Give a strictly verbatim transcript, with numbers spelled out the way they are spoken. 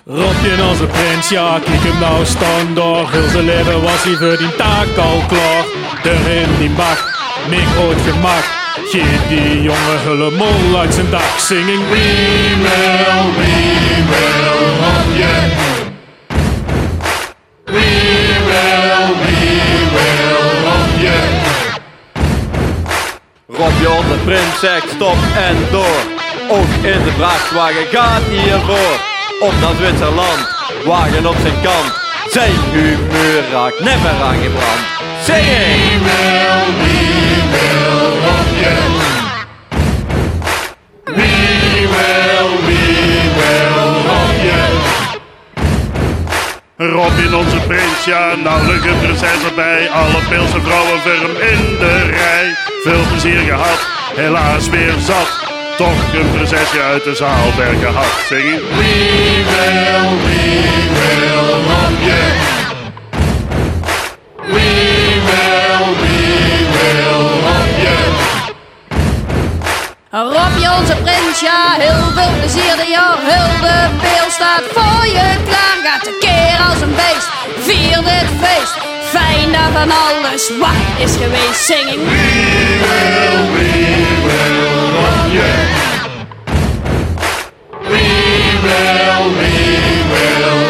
Robje onze prins, ja, kijk hem nou staan daar. Heel zijn leven was hij voor die taak al klaar. Erin die bak, met groot gemak. Geef die jongen helemaal uit zijn dak. Singing we will, we will Robje. We will, we will Robje. Robje onze prins zegt stop en door. Ook in de vrachtwagen gaat hij ervoor. Op naar Zwitserland, wagen op zijn kant. Zijn humeur raakt never aangebrand. Singing! We will, we will Robje. We will, we will Robje. Robin onze prins, ja, nauwelijks prinses erbij. Alle Peelse vrouwen voor hem in de rij. Veel plezier gehad, helaas weer zat. Toch een prinsesje uit de Zaalbergen had. Zingen. We will, we will Robje. We will, we will Robje. Robje onze prins, ja, heel veel plezier dit jaar. Heel de peel staat voor je klaar. Gaat tekeer als een beest, vier dit feest. Fijn dat van alles wat is geweest. Zingen. We will, we will Robje. We will, we will